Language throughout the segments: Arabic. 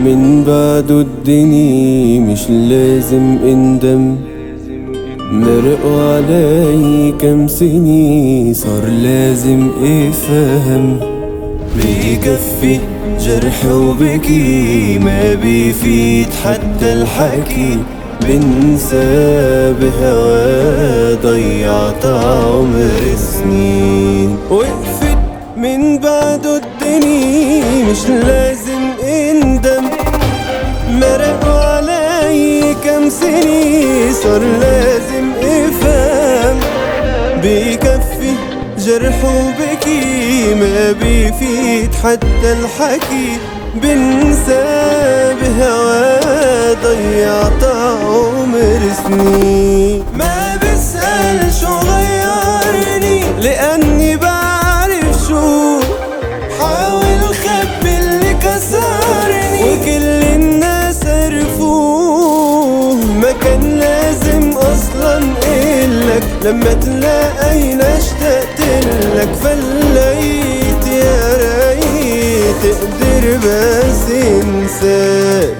من بعده الدنيا مش لازم اندم. مرقوا علي كم سنة صار لازم افهم. بيكفي جرح وبكي ما بيفيد حتى الحكي. بنسى بهوا ضيعت عمر سنين. وقفت من بعده الدنيا مش لازم اندم. مرقوا علي كم سنة صار لازم افهم. بيكفي جرح وبكي ما بيفيد حتى الحكي. بنسى بهوا ضيعت عمر سنين. ما بسأل شو غيرني لأني بعرف شو. حاول خبي اللي كسرني وكل الناس عرفوه. ما كان لازم أصلا إلك لما تلاقينا اشتقتلك. فليت يا ريت تقدر بس انساك.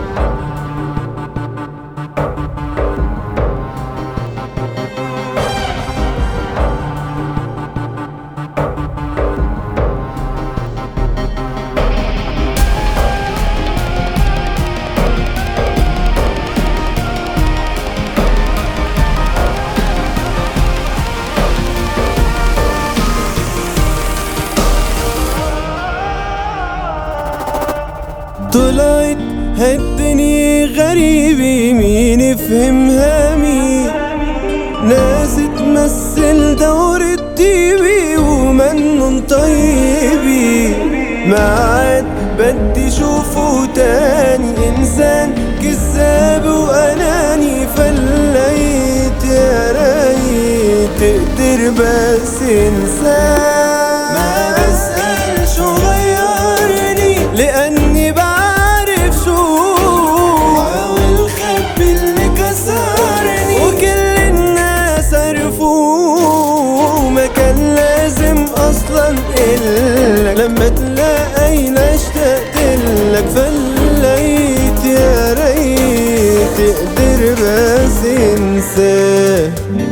طلعت هالدنيا غريبة مين يفهمها مين. ناس تمثل دور الطيبة ومنن طيبة. ما عاد بدي شوفه تاني إنسان كذاب وأناني. فليت يا ريت تقدر بس انساه. ما بسأل شو غيرني لأني بعرف شو. حاول خبي اللي كسرني وكل الناس عرفوه. ما كان لازم أصلا إلك لما تلاقينا اشتقتلك. فليت يا ريت تقدر بس انساه.